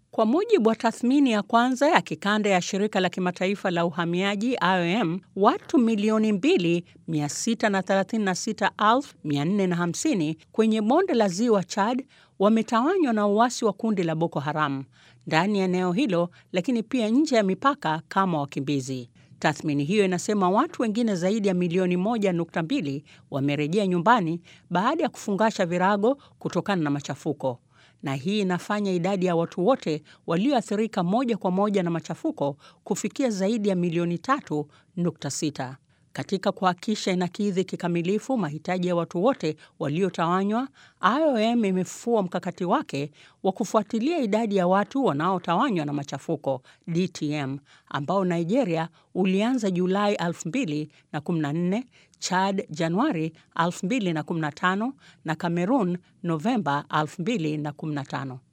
Kwa mujibu wa tathmini ya kwanza ya kikanda ya shirika la kimataifa la uhamiaji IOM, watu milioni 2,636,450 kwenye bonde la ziwa Chad wametawanywa na uasi wa kundi la Boko Haram ndani ya eneo hilo, lakini pia nje ya mipaka kama wakimbizi. Tathmini hiyo inasema watu wengine zaidi ya milioni 1.2 wamerejea nyumbani baada ya kufungasha virago kutokana na machafuko. Na hii inafanya idadi ya watu wote walioathirika moja kwa moja na machafuko kufikia zaidi ya milioni 3.6. Katika kuhakikisha inakidhi kikamilifu mahitaji ya watu wote waliotawanywa, IOM imefufua mkakati wake wa kufuatilia idadi ya watu wanaotawanywa na machafuko DTM, ambao Nigeria ulianza Julai 2014, Chad Januari 2015 na Cameroon Novemba 2015.